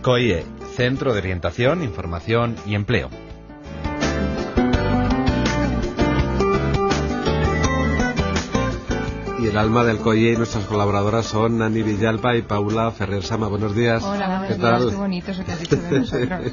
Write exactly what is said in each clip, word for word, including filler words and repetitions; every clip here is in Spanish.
COIE, Centro de Orientación, Información y Empleo. Y el alma del COIE y nuestras colaboradoras son Nani Villalba y Paula Ferrer Sama. Buenos días. Hola, buenos ¿Qué días, tal? Qué bonito eso que has dicho de nosotros.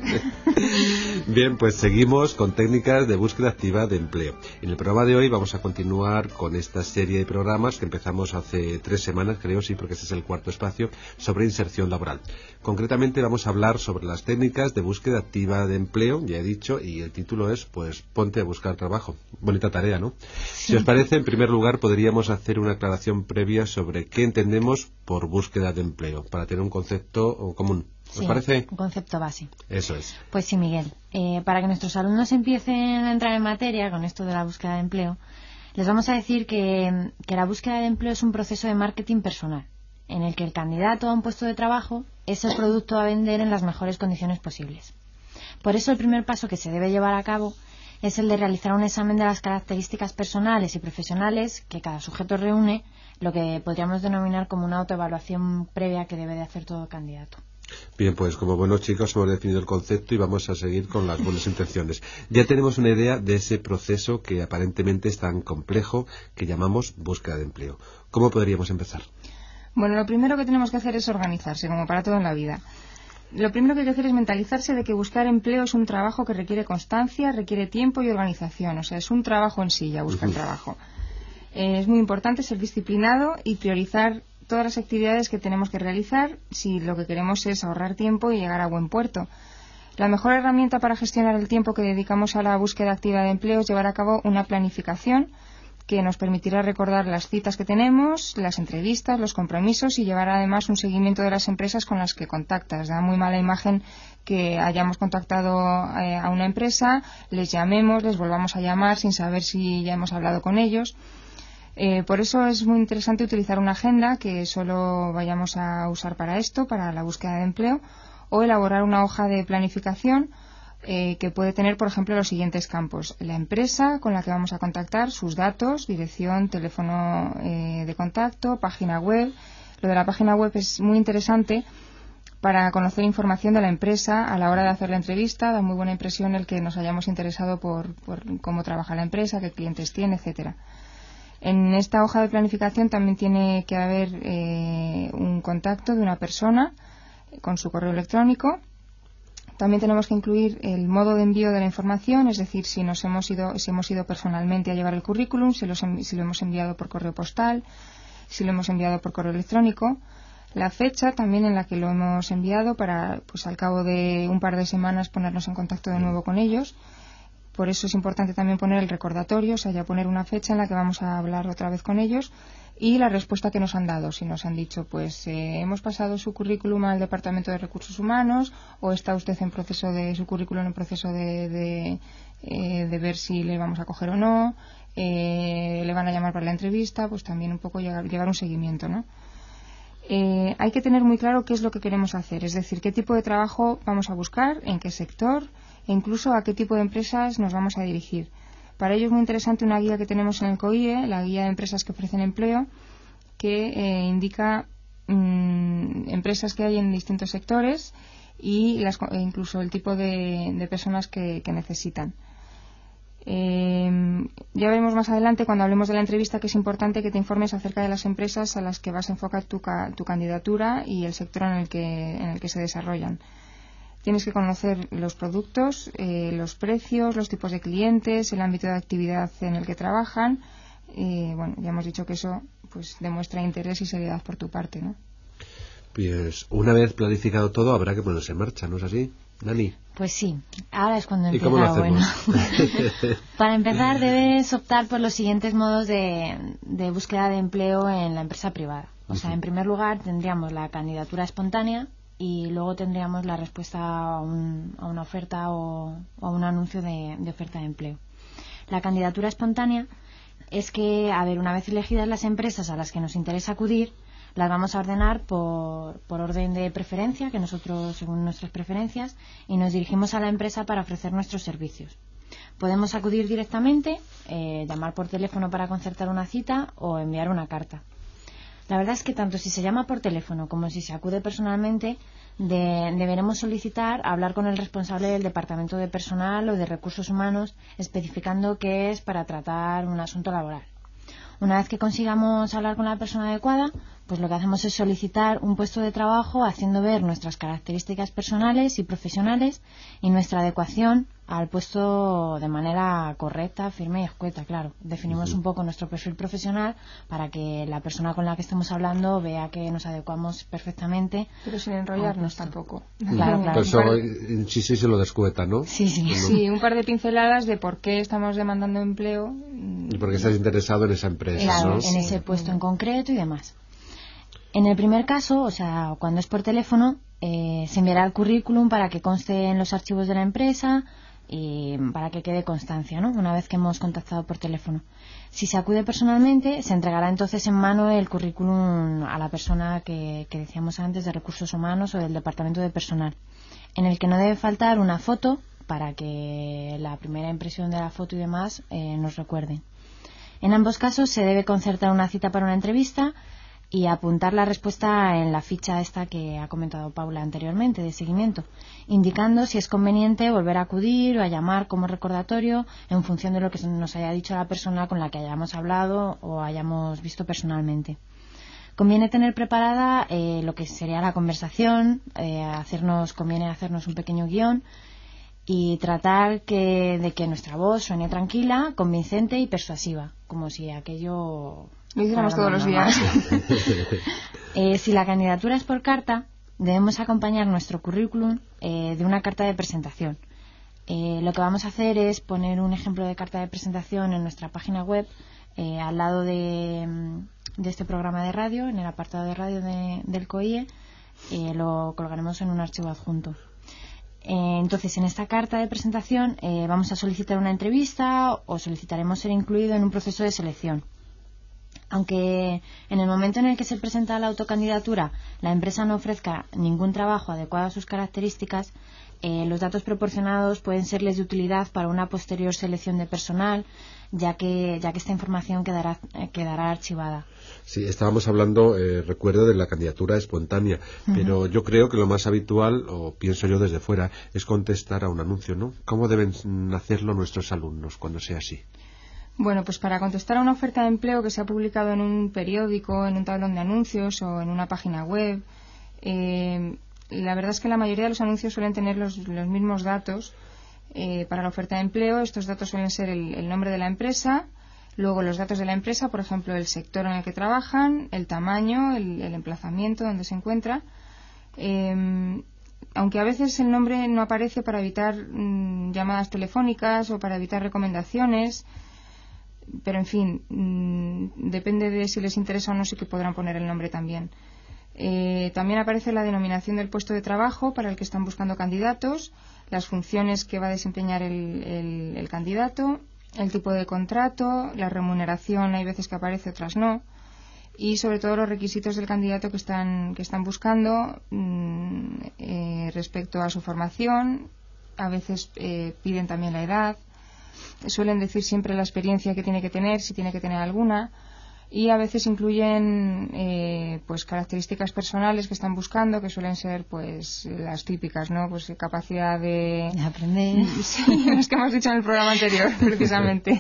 Bien, pues seguimos con técnicas de búsqueda activa de empleo. En el programa de hoy vamos a continuar con esta serie de programas que empezamos hace tres semanas, creo, sí, porque este es el cuarto espacio, sobre inserción laboral. Concretamente vamos a hablar sobre las técnicas de búsqueda activa de empleo, ya he dicho, y el título es, pues, ponte a buscar trabajo. Bonita tarea, ¿no? Si os parece, en primer lugar, podríamos hacer una aclaración previa sobre qué entendemos por búsqueda de empleo, para tener un concepto común. ¿Os sí, parece? Un concepto base. Eso es. Pues sí, Miguel. Eh, para que nuestros alumnos empiecen a entrar en materia con esto de la búsqueda de empleo, les vamos a decir que, que la búsqueda de empleo es un proceso de marketing personal, en el que el candidato a un puesto de trabajo es el producto a vender en las mejores condiciones posibles. Por eso el primer paso que se debe llevar a cabo es el de realizar un examen de las características personales y profesionales que cada sujeto reúne, lo que podríamos denominar como una autoevaluación previa que debe de hacer todo candidato. Bien, pues como buenos chicos hemos definido el concepto y vamos a seguir con las buenas intenciones. Ya tenemos una idea de ese proceso que aparentemente es tan complejo que llamamos búsqueda de empleo. ¿Cómo podríamos empezar? Bueno, lo primero que tenemos que hacer es organizarse, como para todo en la vida. Lo primero que hay que hacer es mentalizarse de que buscar empleo es un trabajo que requiere constancia, requiere tiempo y organización. O sea, es un trabajo en sí, ya buscar uh-huh. trabajo. Eh, es muy importante ser disciplinado y priorizar todas las actividades que tenemos que realizar si lo que queremos es ahorrar tiempo y llegar a buen puerto. La mejor herramienta para gestionar el tiempo que dedicamos a la búsqueda activa de empleo es llevar a cabo una planificación que nos permitirá recordar las citas que tenemos, las entrevistas, los compromisos y llevar además un seguimiento de las empresas con las que contactas. Da muy mala imagen que hayamos contactado eh, a una empresa, les llamemos, les volvamos a llamar sin saber si ya hemos hablado con ellos. Eh, por eso es muy interesante utilizar una agenda que solo vayamos a usar para esto, para la búsqueda de empleo, o elaborar una hoja de planificación eh, que puede tener, por ejemplo, los siguientes campos: la empresa con la que vamos a contactar, sus datos, dirección, teléfono eh, de contacto, página web. Lo de la página web es muy interesante para conocer información de la empresa a la hora de hacer la entrevista. Da muy buena impresión el que nos hayamos interesado por, por cómo trabaja la empresa, qué clientes tiene, etcétera. En esta hoja de planificación también tiene que haber eh, un contacto de una persona con su correo electrónico. También tenemos que incluir el modo de envío de la información, es decir, si nos hemos ido, si hemos ido personalmente a llevar el currículum, si, los, si lo hemos enviado por correo postal, si lo hemos enviado por correo electrónico. La fecha también en la que lo hemos enviado para, pues al cabo de un par de semanas, ponernos en contacto de nuevo con ellos. Por eso es importante también poner el recordatorio, o sea, ya poner una fecha en la que vamos a hablar otra vez con ellos, y la respuesta que nos han dado. Si nos han dicho, pues eh, hemos pasado su currículum al Departamento de Recursos Humanos, o está usted en proceso de su currículum en proceso de, de, eh, de ver si le vamos a coger o no, eh, le van a llamar para la entrevista, pues también un poco llevar, llevar un seguimiento, ¿no? Eh, hay que tener muy claro qué es lo que queremos hacer, es decir, qué tipo de trabajo vamos a buscar, en qué sector, e incluso a qué tipo de empresas nos vamos a dirigir. Para ello es muy interesante una guía que tenemos en el COIE, la guía de empresas que ofrecen empleo, que eh, indica mmm, empresas que hay en distintos sectores y las, e incluso el tipo de, de personas que, que necesitan. Eh, ya veremos más adelante, cuando hablemos de la entrevista, que es importante que te informes acerca de las empresas a las que vas a enfocar tu, tu candidatura y el sector en el que, en el que se desarrollan. Tienes que conocer los productos, eh, los precios, los tipos de clientes, el ámbito de actividad en el que trabajan. Eh, bueno, ya hemos dicho que eso pues demuestra interés y seriedad por tu parte, ¿no? Pues una vez planificado todo, habrá que ponerse en marcha, ¿no es así, Dani? Pues sí, ahora es cuando empieza. ¿Y cómo lo hacemos? Bueno. Para empezar, debes optar por los siguientes modos de, de búsqueda de empleo en la empresa privada. O uh-huh. sea, en primer lugar tendríamos la candidatura espontánea, y luego tendríamos la respuesta a, un, a una oferta o, o a un anuncio de, de oferta de empleo. La candidatura espontánea es que, a ver, una vez elegidas las empresas a las que nos interesa acudir, las vamos a ordenar por, por orden de preferencia, que nosotros, según nuestras preferencias, y nos dirigimos a la empresa para ofrecer nuestros servicios. Podemos acudir directamente, eh, llamar por teléfono para concertar una cita o enviar una carta. La verdad es que tanto si se llama por teléfono como si se acude personalmente, de, deberemos solicitar hablar con el responsable del departamento de personal o de recursos humanos, especificando que es para tratar un asunto laboral. Una vez que consigamos hablar con la persona adecuada, pues lo que hacemos es solicitar un puesto de trabajo haciendo ver nuestras características personales y profesionales y nuestra adecuación al puesto de manera correcta, firme y escueta, claro. Definimos uh-huh. un poco nuestro perfil profesional para que la persona con la que estemos hablando vea que nos adecuamos perfectamente. Pero sin enrollarnos tampoco. Claro, claro. Pues eso, sí, sí, se lo descueta, ¿no? Sí, sí. Sí, un par de pinceladas de por qué estamos demandando empleo. Y por qué estás interesado en esa empresa, claro, ¿no? en Sí. ese puesto en concreto y demás. En el primer caso, o sea, cuando es por teléfono, eh, se enviará el currículum para que conste en los archivos de la empresa y para que quede constancia, ¿no? Una vez que hemos contactado por teléfono. Si se acude personalmente, se entregará entonces en mano el currículum a la persona que, que decíamos antes de recursos humanos o del departamento de personal, en el que no debe faltar una foto para que la primera impresión de la foto y demás eh, nos recuerden. En ambos casos se debe concertar una cita para una entrevista y apuntar la respuesta en la ficha esta que ha comentado Paula anteriormente de seguimiento, indicando si es conveniente volver a acudir o a llamar como recordatorio en función de lo que nos haya dicho la persona con la que hayamos hablado o hayamos visto personalmente. Conviene tener preparada eh, lo que sería la conversación, eh, hacernos conviene hacernos un pequeño guión y tratar que, de que nuestra voz suene tranquila, convincente y persuasiva, como si aquello lo hiciéramos todos los días. eh, si la candidatura es por carta, debemos acompañar nuestro currículum eh, de una carta de presentación. Eh, lo que vamos a hacer es poner un ejemplo de carta de presentación en nuestra página web, eh, al lado de, de este programa de radio, en el apartado de radio de, del COIE, eh, lo colgaremos en un archivo adjunto. Eh, entonces, en esta carta de presentación eh, vamos a solicitar una entrevista o solicitaremos ser incluido en un proceso de selección. Aunque en el momento en el que se presenta la autocandidatura la empresa no ofrezca ningún trabajo adecuado a sus características, eh, los datos proporcionados pueden serles de utilidad para una posterior selección de personal, ya que ya que esta información quedará eh, quedará archivada. Sí, estábamos hablando, eh, recuerdo, de la candidatura espontánea, uh-huh. pero yo creo que lo más habitual, o pienso yo desde fuera, es contestar a un anuncio, ¿no? ¿Cómo deben hacerlo nuestros alumnos cuando sea así? Bueno, pues para contestar a una oferta de empleo que se ha publicado en un periódico, en un tablón de anuncios o en una página web, eh, la verdad es que la mayoría de los anuncios suelen tener los, los mismos datos. Eh, para la oferta de empleo, estos datos suelen ser el, el nombre de la empresa, luego los datos de la empresa, por ejemplo, el sector en el que trabajan, el tamaño, el, el emplazamiento donde se encuentra. Eh, aunque a veces el nombre no aparece para evitar mmm, llamadas telefónicas o para evitar recomendaciones, pero en fin, mmm, depende de si les interesa o no, sí que podrán poner el nombre también. Eh, también aparece la denominación del puesto de trabajo para el que están buscando candidatos, las funciones que va a desempeñar el, el, el candidato, el tipo de contrato, la remuneración, hay veces que aparece, otras no, y sobre todo los requisitos del candidato que están, que están buscando mmm, eh, respecto a su formación. A veces eh, piden también la edad. Suelen decir siempre la experiencia que tiene que tener, si tiene que tener alguna, y a veces incluyen eh, pues características personales que están buscando, que suelen ser pues las típicas, ¿no? Pues capacidad de, de aprender, sí, las que hemos dicho en el programa anterior, precisamente.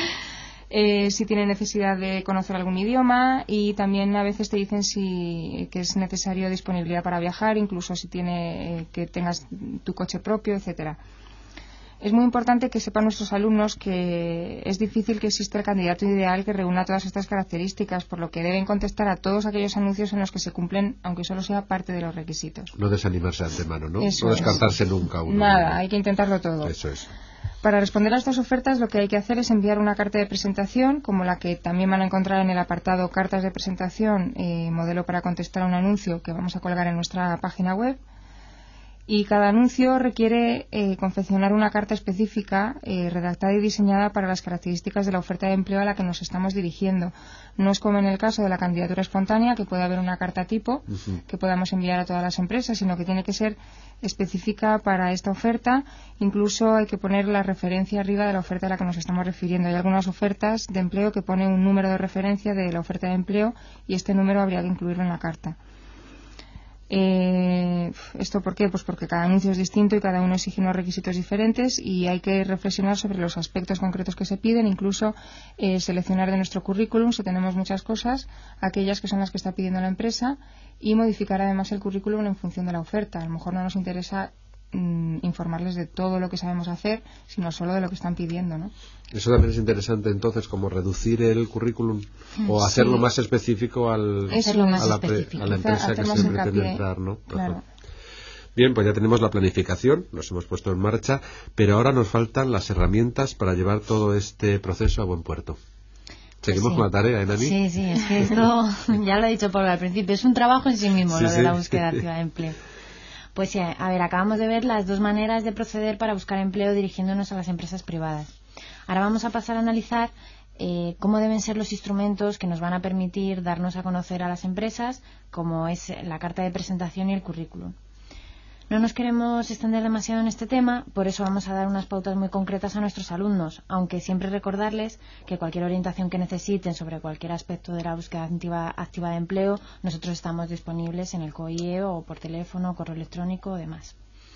Eh, si tiene necesidad de conocer algún idioma, y también a veces te dicen si que es necesario disponibilidad para viajar, incluso si tiene eh, que tengas tu coche propio, etcétera. Es muy importante que sepan nuestros alumnos que es difícil que exista el candidato ideal que reúna todas estas características, por lo que deben contestar a todos aquellos anuncios en los que se cumplen, aunque solo sea parte de los requisitos. No desanimarse de antemano, ¿no? Eso no descartarse es. nunca uno. Nada, ¿no? hay que intentarlo todo. Eso es. Para responder a estas ofertas, lo que hay que hacer es enviar una carta de presentación, como la que también van a encontrar en el apartado Cartas de presentación, eh, modelo para contestar a un anuncio, que vamos a colgar en nuestra página web. Y cada anuncio requiere eh, confeccionar una carta específica eh, redactada y diseñada para las características de la oferta de empleo a la que nos estamos dirigiendo. No es como en el caso de la candidatura espontánea, que puede haber una carta tipo uh-huh. que podamos enviar a todas las empresas, sino que tiene que ser específica para esta oferta. Incluso hay que poner la referencia arriba de la oferta a la que nos estamos refiriendo. Hay algunas ofertas de empleo que ponen un número de referencia de la oferta de empleo y este número habría que incluirlo en la carta. Eh, ¿Esto por qué? Pues porque cada anuncio es distinto y cada uno exige unos requisitos diferentes y hay que reflexionar sobre los aspectos concretos que se piden, incluso eh, seleccionar de nuestro currículum, si tenemos muchas cosas, aquellas que son las que está pidiendo la empresa, y modificar además el currículum en función de la oferta. A lo mejor no nos interesa mmm, informarles de todo lo que sabemos hacer, sino solo de lo que están pidiendo, ¿no? Eso también es interesante, entonces, como reducir el currículum o hacerlo sí. más específico al, Eso, a, más la específico. a la empresa que se pretende entrar, ¿no? Claro. Bien, pues ya tenemos la planificación, nos hemos puesto en marcha, pero ahora nos faltan las herramientas para llevar todo este proceso a buen puerto. Seguimos sí. con la tarea, ¿eh, Nani? Sí, sí, es que esto, ya lo he dicho Pablo al principio, es un trabajo en sí mismo, sí, lo de sí. la búsqueda activa de empleo. Pues sí, a ver, acabamos de ver las dos maneras de proceder para buscar empleo dirigiéndonos a las empresas privadas. Ahora vamos a pasar a analizar eh, cómo deben ser los instrumentos que nos van a permitir darnos a conocer a las empresas, como es la carta de presentación y el currículum. No nos queremos extender demasiado en este tema, por eso vamos a dar unas pautas muy concretas a nuestros alumnos, aunque siempre recordarles que cualquier orientación que necesiten sobre cualquier aspecto de la búsqueda activa, activa de empleo, nosotros estamos disponibles en el C O I E o por teléfono, correo electrónico o demás.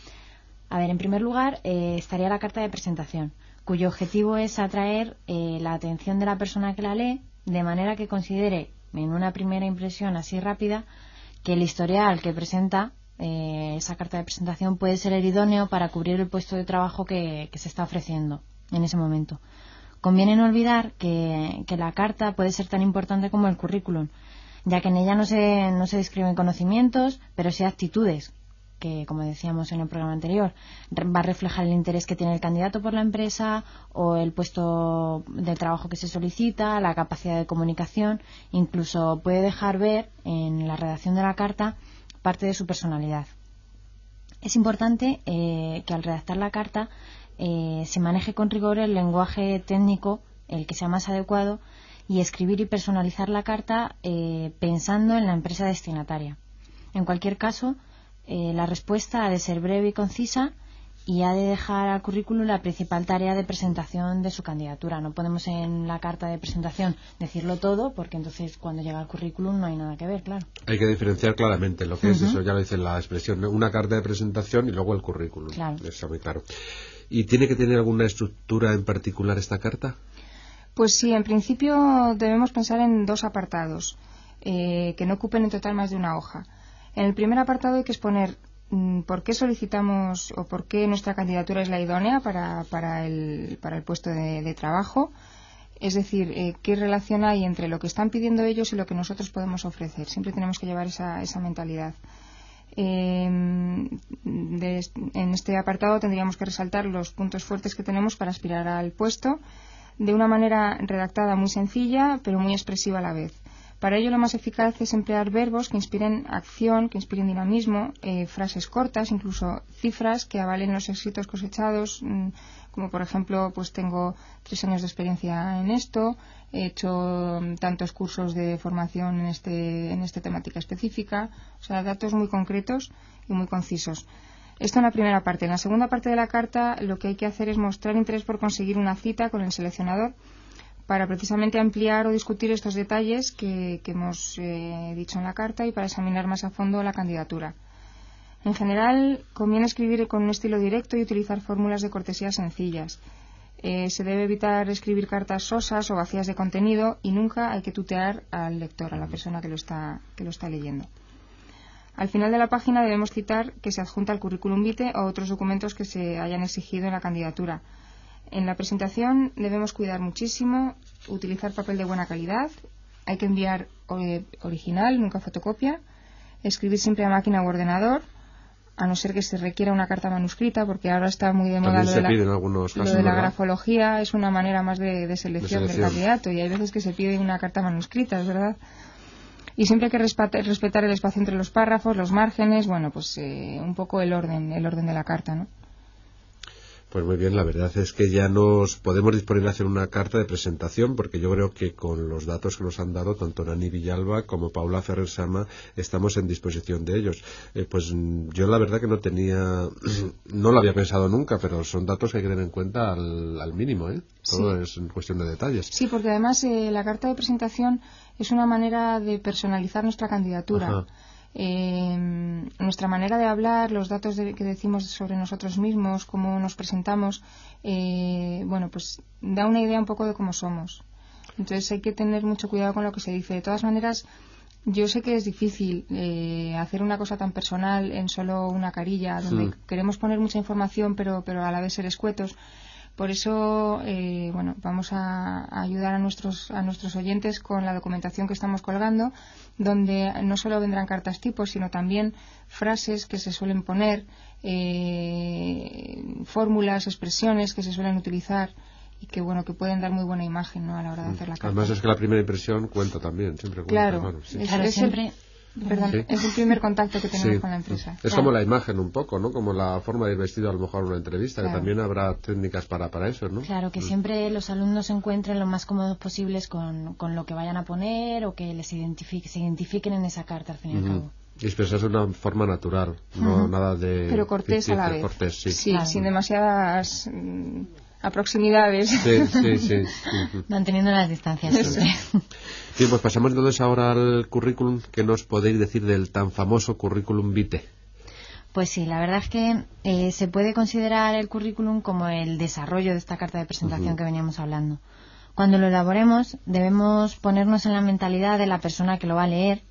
A ver, en primer lugar eh, estaría la carta de presentación, cuyo objetivo es atraer eh, la atención de la persona que la lee, de manera que considere, en una primera impresión así rápida, que el historial que presenta Eh, esa carta de presentación puede ser el idóneo para cubrir el puesto de trabajo que, que se está ofreciendo en ese momento. Conviene no olvidar que, que la carta puede ser tan importante como el currículum, ya que en ella no se, no se describen conocimientos, pero sí actitudes, que, como decíamos en el programa anterior, va a reflejar el interés que tiene el candidato por la empresa o el puesto de trabajo que se solicita, la capacidad de comunicación, incluso puede dejar ver en la redacción de la carta parte de su personalidad. Es importante eh, que al redactar la carta eh, se maneje con rigor el lenguaje técnico, el que sea más adecuado, y escribir y personalizar la carta eh, pensando en la empresa destinataria. En cualquier caso, eh, la respuesta ha de ser breve y concisa y ha de dejar al currículum la principal tarea de presentación de su candidatura. No podemos en la carta de presentación decirlo todo, porque entonces cuando llega al currículum no hay nada que ver, claro. Hay que diferenciar claramente lo que uh-huh. es eso, ya lo dice la expresión, ¿no? Una carta de presentación y luego el currículum. Claro. Está muy claro. ¿Y tiene que tener alguna estructura en particular esta carta? Pues sí, en principio debemos pensar en dos apartados, eh, que no ocupen en total más de una hoja. En el primer apartado hay que exponer por qué solicitamos o por qué nuestra candidatura es la idónea para, para, el, para el puesto de, de trabajo. Es decir, eh, qué relación hay entre lo que están pidiendo ellos y lo que nosotros podemos ofrecer. Siempre tenemos que llevar esa, esa mentalidad. Eh, de, en este apartado tendríamos que resaltar los puntos fuertes que tenemos para aspirar al puesto de una manera redactada muy sencilla, pero muy expresiva a la vez. Para ello lo más eficaz es emplear verbos que inspiren acción, que inspiren dinamismo, eh, frases cortas, incluso cifras que avalen los éxitos cosechados, mmm, como por ejemplo, pues tengo tres años de experiencia en esto, he hecho mmm, tantos cursos de formación en este, en esta temática específica, o sea, datos muy concretos y muy concisos. Esto en la primera parte. En la segunda parte de la carta lo que hay que hacer es mostrar interés por conseguir una cita con el seleccionador, para precisamente ampliar o discutir estos detalles que, que hemos eh, dicho en la carta y para examinar más a fondo la candidatura. En general, conviene escribir con un estilo directo y utilizar fórmulas de cortesía sencillas. Eh, se debe evitar escribir cartas sosas o vacías de contenido y nunca hay que tutear al lector, a la persona que lo está, que lo está leyendo. Al final de la página debemos citar que se adjunta el currículum vitae o otros documentos que se hayan exigido en la candidatura. En la presentación debemos cuidar muchísimo, utilizar papel de buena calidad, hay que enviar original, nunca fotocopia, escribir siempre a máquina o ordenador, a no ser que se requiera una carta manuscrita, porque ahora está muy de moda lo de, la, casos, lo de la grafología, es una manera más de, de, selección de selección del candidato, y hay veces que se pide una carta manuscrita, es verdad. Y siempre hay que respetar, respetar el espacio entre los párrafos, los márgenes, bueno, pues eh, un poco el orden, el orden de la carta, ¿no? Pues muy bien, la verdad es que ya nos podemos disponer a hacer una carta de presentación, porque yo creo que con los datos que nos han dado tanto Nani Villalba como Paula Ferrer Sama estamos en disposición de ellos. Eh, pues yo la verdad que no tenía, no lo había pensado nunca, pero son datos que hay que tener en cuenta al, al mínimo, ¿eh? Todo sí. Es cuestión de detalles. Sí, porque además eh, la carta de presentación es una manera de personalizar nuestra candidatura. Ajá. Eh, nuestra manera de hablar, los datos de, que decimos sobre nosotros mismos, cómo nos presentamos, eh, bueno, pues da una idea un poco de cómo somos. Entonces hay que tener mucho cuidado con lo que se dice. De todas maneras, yo sé que es difícil eh, hacer una cosa tan personal en solo una carilla, donde sí. queremos poner mucha información, pero, pero a la vez ser escuetos. Por eso, eh, bueno, vamos a, a ayudar a nuestros a nuestros oyentes con la documentación que estamos colgando, donde no solo vendrán cartas tipo, sino también frases que se suelen poner, eh, fórmulas, expresiones que se suelen utilizar y que, bueno, que pueden dar muy buena imagen, ¿no?, a la hora de hacer la carta. Además es que la primera impresión cuenta también, siempre cuenta. Claro, bueno, sí. es, claro es siempre... El... Perdón, sí. es el primer contacto que tenemos sí. con la empresa. Es claro. como la imagen un poco, ¿no? Como la forma de ir vestido a lo mejor en una entrevista, claro. que también habrá técnicas para, para eso, ¿no? Claro, que mm. siempre los alumnos se encuentren lo más cómodos posibles con, con lo que vayan a poner o que les identifique, se identifiquen en esa carta al fin y al mm. cabo. Y expresarse de una forma natural, no uh-huh. nada de... Pero cortés a la vez. Cortés, sí, sí claro. sin demasiadas... Mm, a proximidades. Sí, sí, sí. Manteniendo las distancias siempre. Bien, pues pasamos entonces ahora al currículum. ¿Qué nos podéis decir del tan famoso currículum vitae? Pues sí, la verdad es que eh, se puede considerar el currículum como el desarrollo de esta carta de presentación uh-huh. que veníamos hablando. Cuando lo elaboremos debemos ponernos en la mentalidad de la persona que lo va a leer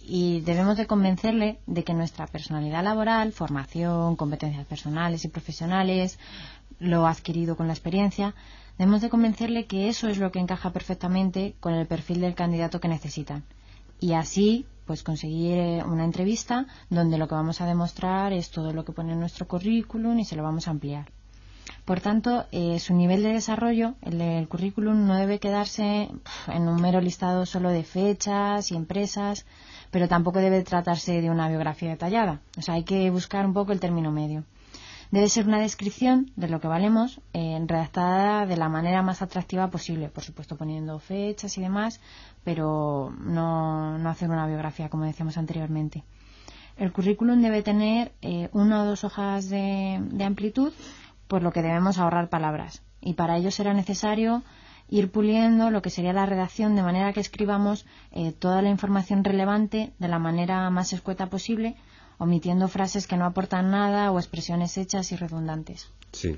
y debemos de convencerle de que nuestra personalidad laboral, formación, competencias personales y profesionales, lo adquirido con la experiencia, debemos de convencerle que eso es lo que encaja perfectamente con el perfil del candidato que necesitan. Y así, pues conseguir una entrevista donde lo que vamos a demostrar es todo lo que pone en nuestro currículum y se lo vamos a ampliar. Por tanto, eh, su nivel de desarrollo, el del currículum, no debe quedarse en un mero listado solo de fechas y empresas, pero tampoco debe tratarse de una biografía detallada. O sea, hay que buscar un poco el término medio. Debe ser una descripción de lo que valemos, eh, redactada de la manera más atractiva posible, por supuesto poniendo fechas y demás, pero no, no hacer una biografía como decíamos anteriormente. El currículum debe tener eh, una o dos hojas de, de amplitud, por lo que debemos ahorrar palabras. Y para ello será necesario ir puliendo lo que sería la redacción de manera que escribamos eh, toda la información relevante de la manera más escueta posible, omitiendo frases que no aportan nada o expresiones hechas y redundantes. Sí,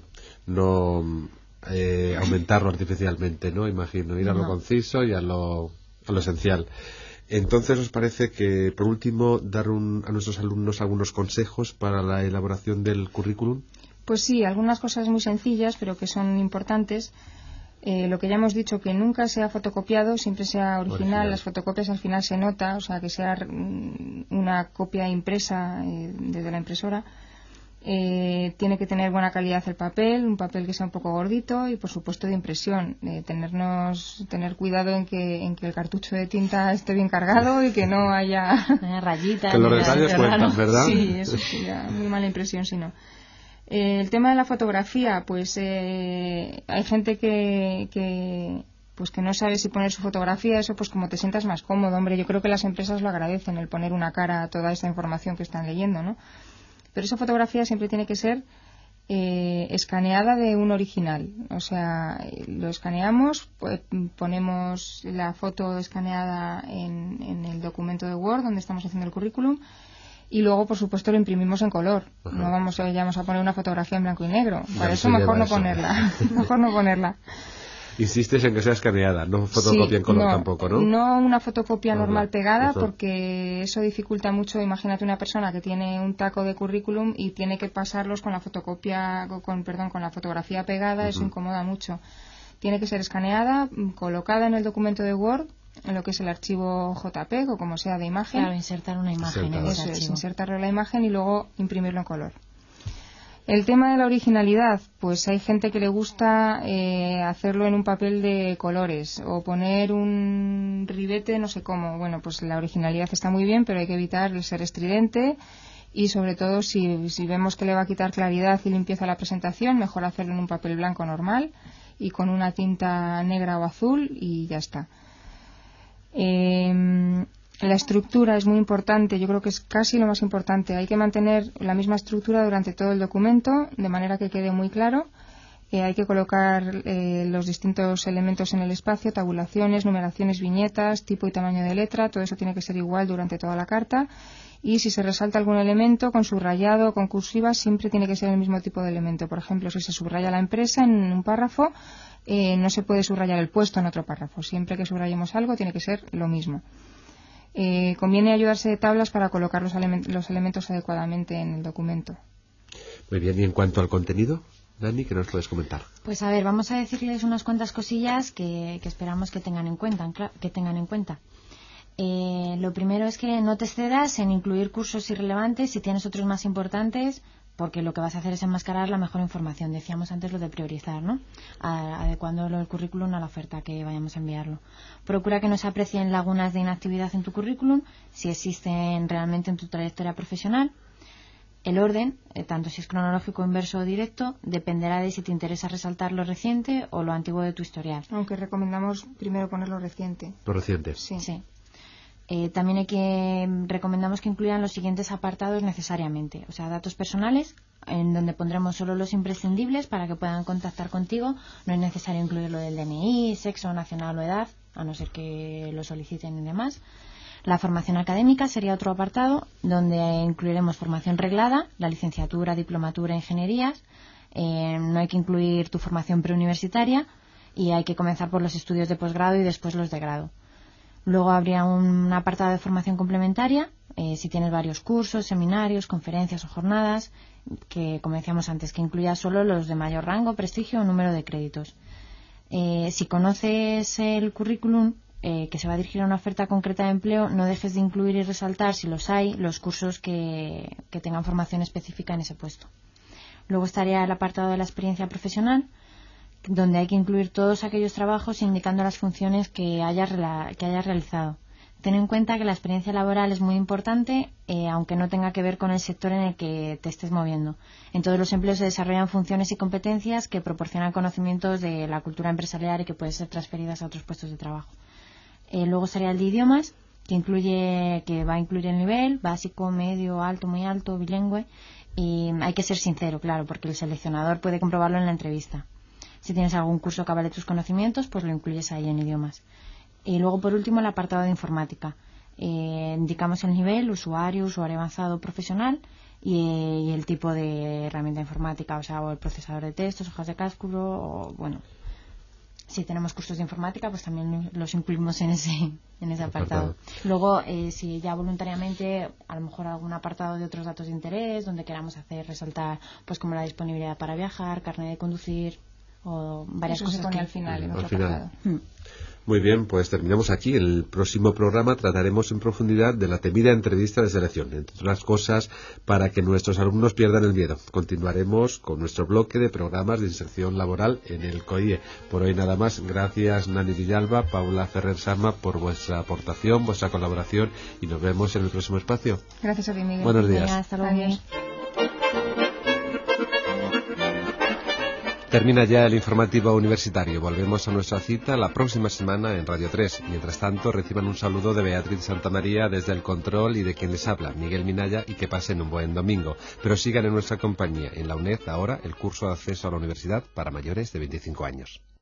no eh, aumentarlo artificialmente, ¿no? Imagino, ir a lo no. conciso y a lo, a lo esencial. Entonces, ¿os parece que, por último, dar un, a nuestros alumnos algunos consejos para la elaboración del currículum? Pues sí, algunas cosas muy sencillas, pero que son importantes. Eh, lo que ya hemos dicho, que nunca sea fotocopiado, siempre sea original. original. Las fotocopias al final se nota, o sea, que sea una copia impresa eh, desde la impresora. Eh, tiene que tener buena calidad el papel, un papel que sea un poco gordito y, por supuesto, de impresión. Eh, tenernos, tener cuidado en que, en que el cartucho de tinta esté bien cargado y que no haya rayitas. Que los detalles cuentan, ¿verdad? Sí, eso sí, muy mala impresión si no. Eh, el tema de la fotografía, pues eh, hay gente que, que pues que no sabe si poner su fotografía. Eso, pues como te sientas más cómodo, hombre. Yo creo que las empresas lo agradecen, el poner una cara a toda esta información que están leyendo, ¿no? Pero esa fotografía siempre tiene que ser eh, escaneada de un original. O sea, lo escaneamos, pues, ponemos la foto escaneada en, en el documento de Word donde estamos haciendo el currículum. Y luego, por supuesto, lo imprimimos en color. Ajá. No vamos a, vamos a poner una fotografía en blanco y negro. Para ya eso mejor no eso. ponerla. mejor no ponerla. Insistes en que sea escaneada, no fotocopia sí, en color no, tampoco, ¿no? No una fotocopia Ajá. normal pegada, Ajá. porque eso dificulta mucho. Imagínate una persona que tiene un taco de currículum y tiene que pasarlos con la fotocopia, con perdón, con la fotografía pegada. Ajá. Eso incomoda mucho. Tiene que ser escaneada, colocada en el documento de Word, en lo que es el archivo J P G o como sea de imagen. Claro, insertar una imagen Insertar. en ese Eso archivo. es, insertarle la imagen y luego imprimirlo en color. El tema de la originalidad, pues hay gente que le gusta eh, hacerlo en un papel de colores o poner un ribete, no sé cómo. Bueno, pues la originalidad está muy bien, pero hay que evitar el ser estridente y sobre todo si, si vemos que le va a quitar claridad y limpieza a la presentación, mejor hacerlo en un papel blanco normal y con una tinta negra o azul y ya está. Eh, la estructura es muy importante, yo creo que es casi lo más importante. Hay que mantener la misma estructura durante todo el documento de manera que quede muy claro. Eh, hay que colocar eh, los distintos elementos en el espacio, tabulaciones, numeraciones, viñetas, tipo y tamaño de letra, todo eso tiene que ser igual durante toda la carta. Y si se resalta algún elemento con subrayado o con cursiva, siempre tiene que ser el mismo tipo de elemento. Por ejemplo, si se subraya la empresa en un párrafo, eh, no se puede subrayar el puesto en otro párrafo. Siempre que subrayemos algo tiene que ser lo mismo. Eh, conviene ayudarse de tablas para colocar los, element- los elementos adecuadamente en el documento. Muy bien, y en cuanto al contenido, Dani, ¿qué nos puedes comentar? Pues a ver, vamos a decirles unas cuantas cosillas que, que esperamos que tengan en cuenta. Que tengan en cuenta. Eh, lo primero es que no te excedas en incluir cursos irrelevantes si tienes otros más importantes, porque lo que vas a hacer es enmascarar la mejor información. Decíamos antes lo de priorizar, ¿no? A, adecuando el currículum a la oferta que vayamos a enviarlo. Procura que no se aprecien lagunas de inactividad en tu currículum, si existen realmente en tu trayectoria profesional. El orden, eh, tanto si es cronológico, inverso o directo, dependerá de si te interesa resaltar lo reciente o lo antiguo de tu historial. Aunque recomendamos primero poner lo reciente. Lo reciente. Sí. Sí. Eh, también hay que recomendamos que incluyan los siguientes apartados necesariamente, o sea, datos personales, en donde pondremos solo los imprescindibles para que puedan contactar contigo. No es necesario incluir lo del D N I, sexo, nacional o edad, a no ser que lo soliciten y demás. La formación académica sería otro apartado, donde incluiremos formación reglada, la licenciatura, diplomatura, ingenierías. Eh, no hay que incluir tu formación preuniversitaria y hay que comenzar por los estudios de posgrado y después los de grado. Luego habría un apartado de formación complementaria, eh, si tienes varios cursos, seminarios, conferencias o jornadas, que como decíamos antes, que incluya solo los de mayor rango, prestigio o número de créditos. Eh, si conoces el currículum eh, que se va a dirigir a una oferta concreta de empleo, no dejes de incluir y resaltar, si los hay, los cursos que, que tengan formación específica en ese puesto. Luego estaría el apartado de la experiencia profesional, donde hay que incluir todos aquellos trabajos indicando las funciones que hayas, que hayas realizado. Ten en cuenta que la experiencia laboral es muy importante, eh, aunque no tenga que ver con el sector en el que te estés moviendo. En todos los empleos se desarrollan funciones y competencias que proporcionan conocimientos de la cultura empresarial y que pueden ser transferidas a otros puestos de trabajo. Eh, luego estaría el de idiomas, que incluye, que va a incluir el nivel básico, medio, alto, muy alto, bilingüe. Y hay que ser sincero, claro, porque el seleccionador puede comprobarlo en la entrevista. Si tienes algún curso que avale tus conocimientos, pues lo incluyes ahí en idiomas. Y luego, por último, el apartado de informática. Eh, indicamos el nivel, usuario, usuario avanzado, profesional y, y el tipo de herramienta informática, o sea, o el procesador de textos, hojas de cálculo, o bueno, si tenemos cursos de informática, pues también los incluimos en ese, en ese apartado. apartado. Luego, eh, si ya voluntariamente, a lo mejor algún apartado de otros datos de interés, donde queramos hacer resaltar, pues como la disponibilidad para viajar, carnet de conducir, o varias Eso cosas se pone que al final, en al otro final. apartado. Hmm. Muy bien, pues terminamos aquí. En el próximo programa trataremos en profundidad de la temida entrevista de selección, entre otras cosas, para que nuestros alumnos pierdan el miedo. Continuaremos con nuestro bloque de programas de inserción laboral en el COIE. Por hoy nada más. Gracias, Nani Villalba, Paula Ferrer Sama, por vuestra aportación, vuestra colaboración, y nos vemos en el próximo espacio. Gracias a ti, Miguel. Buenos días. Venga, hasta luego. Adiós. Termina ya el informativo universitario. Volvemos a nuestra cita la próxima semana en Radio tres. Mientras tanto, reciban un saludo de Beatriz Santamaría desde el control y de quien les habla, Miguel Minaya, y que pasen un buen domingo. Pero sigan en nuestra compañía. En la UNED, ahora, el curso de acceso a la universidad para mayores de veinticinco años.